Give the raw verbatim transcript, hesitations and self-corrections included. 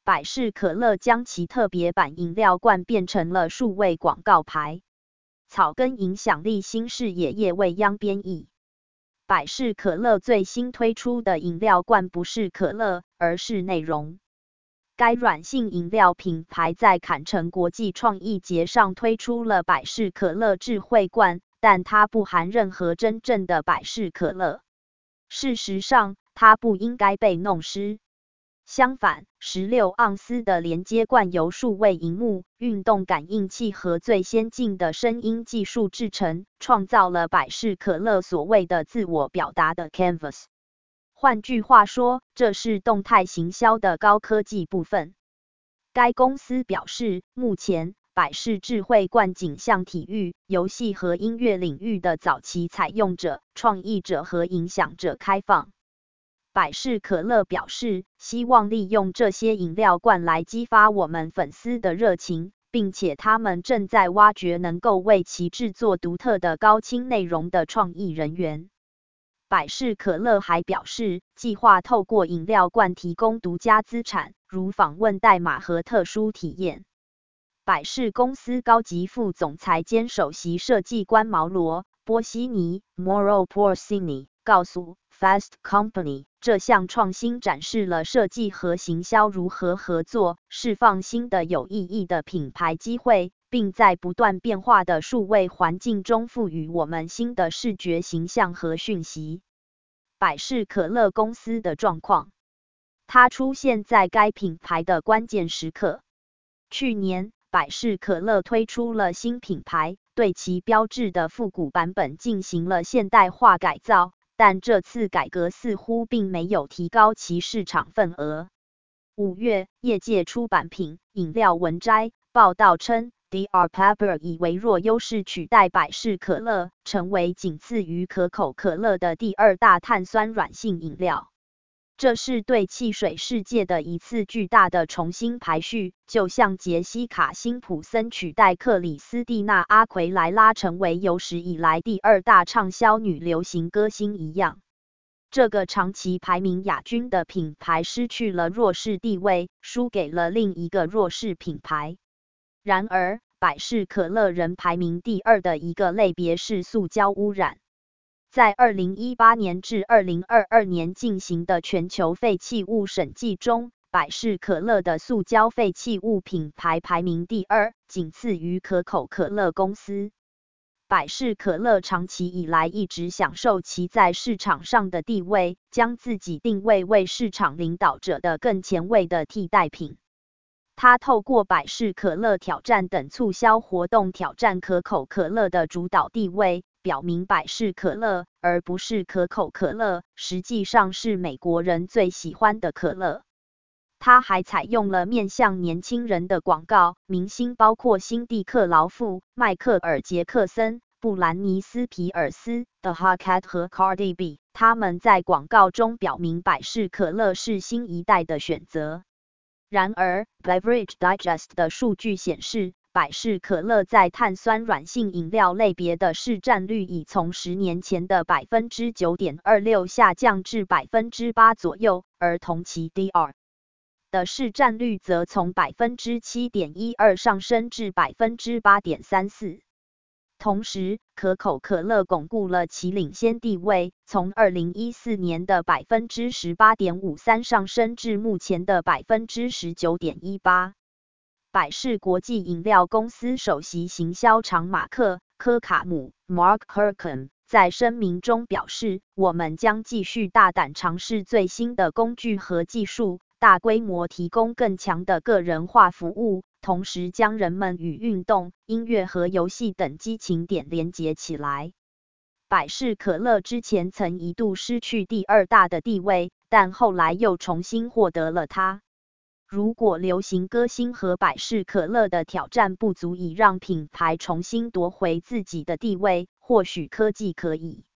百事可乐将其特别版饮料罐变成了数位广告牌。草根影响力新视野叶未央编译。百事可乐最新推出的饮料罐不是可乐，而是内容。该软性饮料品牌在坎城国际创意节上推出了百事可乐智慧罐，但它不含任何真正的百事可乐。事实上，它不应该被弄湿。相反，十六盎司的连接罐由数位萤幕、运动感应器和最先进的声音技术制成，创造了百事可乐所谓的自我表达的 canvas。换句话说，这是动态行销的高科技部分。该公司表示，目前百事智慧罐仅向体育、游戏和音乐领域的早期采用者、创意者和影响者开放。百事可乐表示，希望利用这些饮料罐来激发我们粉丝的热情，并且他们正在挖掘能够为其制作独特的高清内容的创意人员。百事可乐还表示，计划透过饮料罐提供独家资产，如访问代码和特殊体验。百事公司高级副总裁兼首席设计官毛罗·波西尼 （Mauro Porcini） 告诉 Fast Company， 这项创新展示了设计和行销如何合作，释放新的有意义的品牌机会，并在不断变化的数位环境中赋予我们新的视觉形象和讯息。百事可乐公司的状况，它出现在该品牌的关键时刻。去年，百事可乐推出了新品牌，对其标志的复古版本进行了现代化改造，但这次改革似乎并没有提高其市场份额。五月，业界出版品饮料文摘报道称 ，D R Pepper 以微弱优势取代百事可乐，成为仅次于可口可乐的第二大碳酸软性饮料。这是对汽水世界的一次巨大的重新排序，就像杰西卡·辛普森取代克里斯蒂娜·阿奎莱拉成为有史以来第二大畅销女流行歌星一样。这个长期排名亚军的品牌失去了弱势地位，输给了另一个弱势品牌。然而，百事可乐仍排名第二的一个类别是塑胶污染。在二零一八年至二零二二年进行的全球废弃物审计中，百事可乐的塑胶废弃物品牌排名第二，仅次于可口可乐公司。百事可乐长期以来一直享受其在市场上的地位，将自己定位为市场领导者的更前卫的替代品。它透过百事可乐挑战等促销活动挑战可口可乐的主导地位，表明百事可乐，而不是可口可乐，实际上是美国人最喜欢的可乐。它还采用了面向年轻人的广告，明星包括辛蒂克劳夫、迈克尔杰克森、布兰妮斯皮尔斯、The Hotcat 和 Cardi B。他们在广告中表明百事可乐是新一代的选择。然而 ，Beverage Digest 的数据显示，百事可乐在碳酸软性饮料类别的市占率已从十年前的 百分之九点二六 下降至 百分之八 左右，而同期 D R 的市占率则从 百分之七点一二 上升至 百分之八点三四。同时，可口可乐巩固了其领先地位，从二零一四年的 百分之十八点五三 上升至目前的 百分之十九点一八。百事国际饮料公司首席行销长马克·科卡姆 （Mark Kirkham） 在声明中表示：“我们将继续大胆尝试最新的工具和技术，大规模提供更强的个人化服务，同时将人们与运动、音乐和游戏等激情点连结起来。”百事可乐之前曾一度失去第二大的地位，但后来又重新获得了它。如果流行歌星和百事可乐的挑战不足以让品牌重新夺回自己的地位，或许科技可以。